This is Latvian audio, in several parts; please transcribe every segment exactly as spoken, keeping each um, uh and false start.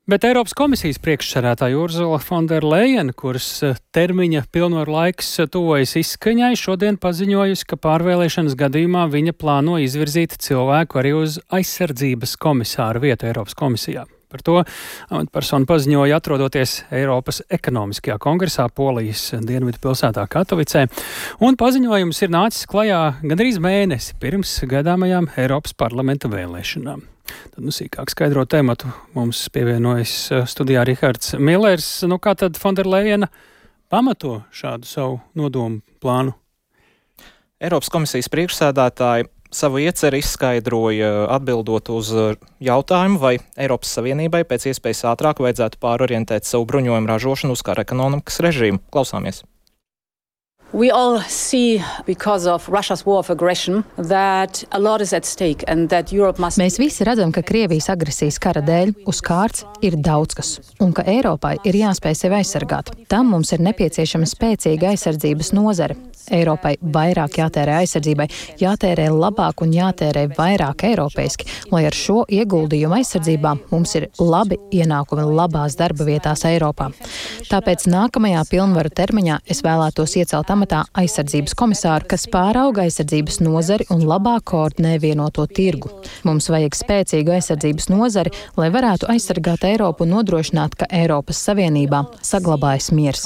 Bet Eiropas komisijas priekšsēdētāja Urzula von der Leyen, kuras termiņa pilnvaru laiks tuvojas izskaņai, šodien paziņojusi, ka pārvēlēšanas gadījumā viņa plāno izvirzīt cilvēku arī uz aizsardzības komisāra vietu Eiropas komisijā. Par to amatpersona paziņoja atrodoties Eiropas ekonomiskajā kongresā Polijas dienvidu pilsētā Katovicē, un paziņojums ir nācis klajā gandrīz mēnesi pirms gaidāmajām Eiropas parlamenta vēlēšanām. Tad, nu, sīkāk skaidro tematu mums pievienojas studijā Rihards Millers. Nu, kā tad von der Leyena pamato šādu savu nodomu plānu? Eiropas komisijas priekšsēdētāji savu ieceri izskaidroja atbildot uz jautājumu, vai Eiropas Savienībai pēc iespējas ātrāk vajadzētu pārorientēt savu bruņojumu ražošanu uz kara ekonomikas režīmu. Klausāmies. We all see, because of Russia's war of aggression, that a lot is at stake and that Europe must... Mēs visi redzam, ka Krievijas agresijas kara dēļ uz kārts ir daudz kas, un ka Eiropai ir jāspēj sevi aizsargāt. Tam mums ir nepieciešama spēcīga aizsardzības nozare. Eiropai vairāk jātērē aizsardzībai, jātērē labāk un jātērē vairāk eiropeiski, lai ar šo ieguldījumu aizsardzībā mums ir labi ienākumi labās darba vietās Eiropā. Tāpēc nākamajā pilnvaru termiņā es vēlētos iecelt amatā aizsardzības komisāru, kas pārauga aizsardzības nozari un labāk koordinē vienoto tirgu. Mums vajag spēcīgu aizsardzības nozari, lai varētu aizsargāt Eiropu un nodrošināt, ka Eiropas Savienībā saglabājas miers.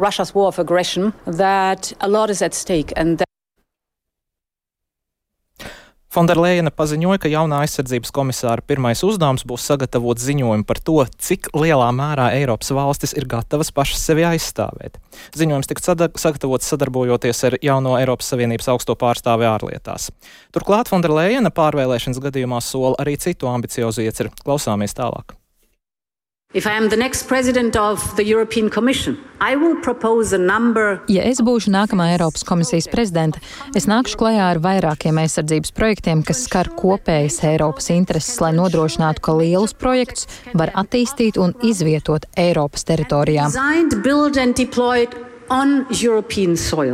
Von der Leyena paziņoja, ka jaunā aizsardzības komisāra pirmais uzdevums būs sagatavot ziņojumu par to, cik lielā mērā Eiropas valstis ir gatavas pašas sevi aizstāvēt. Ziņojums tika sagatavots sadarbojoties ar jauno Eiropas Savienības augsto pārstāvi ārlietās. Turklāt von der Leyena pārvēlēšanas gadījumā sola arī citu ambiciozu ieceri. Klausāmies tālāk. If I am the next president of the European Commission, I will propose a number... Ja es būšu nākamā Eiropas komisijas prezidente, es nākšu klajā ar vairākiem aizsardzības projektiem, kas skar kopējas Eiropas intereses, lai nodrošinātu, ka lielus projektus var attīstīt un izvietot Eiropas teritorijā. Designed, built and deployed on European soil.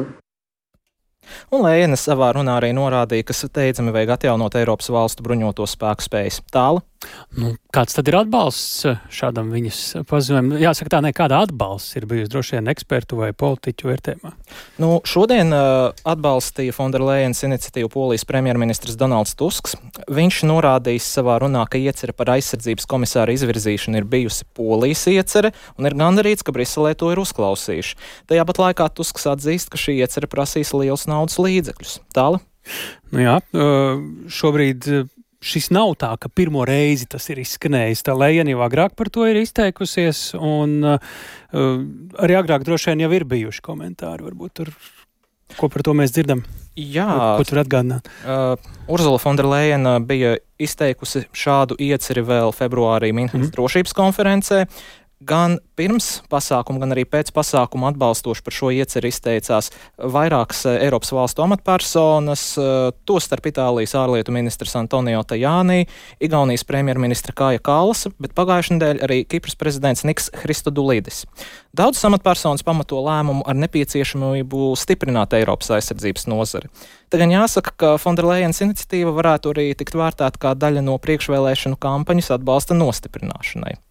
Un Leyena savā runā arī norādīja, ka steidzami vajag atjaunot Eiropas valstu bruņoto spēku spējas. Tāla? Nu, kāds tad ir atbalsts šādam viņas paziņojumam? Jāsaka tā, nekāda atbalsts ir bijusi droši vien ekspertu vai politiķu vērtējumā. Nu, šodien uh, atbalstīja von der Leyenas iniciatīvu Polijas premjerministrs Donalds Tusks. Viņš norādījis savā runā, ka iecere par aizsardzības komisāra izvirzīšanu ir bijusi Polijas iecere un ir gandarīts, ka Briselē to ir uzklausījuši. Tajā pat laikā Tusks atzīst, ka šī iecere prasīs liels naudas līdzekļus. Tāla? Nu jā, šobrīd šis nav tā, ka pirmo reizi tas ir izskanējis. Tā Leyena jau agrāk par to ir izteikusies, un uh, arī agrāk droši vien jau ir bijuši komentāri. Varbūt tur, ko par to mēs dzirdam? Jā. Ko tur atgādināt? Uh, Urzula von der Leyena bija izteikusi šādu ieceri vēl februārī Minhenes mm. drošības konferencē. Gan pirms pasākuma, gan arī pēc pasākuma atbalstoši par šo ieceri izteicās vairākas Eiropas valstu amatpersonas, tostarp Itālijas ārlietu ministrs Antonio Tajani, Igaunijas premjerministra Kaja Kallasa, bet pagājušajā nedēļā arī Kipras prezidents Niks Christodulidis. Daudzas amatpersonas pamato lēmumu ar nepieciešamību stiprināt Eiropas aizsardzības nozari. Te gan jāsaka, ka von der Leyenas iniciatīva varētu arī tikt vērtēta kā daļa no priekšvēlēšanu kampaņas atbalsta nostiprināšanai.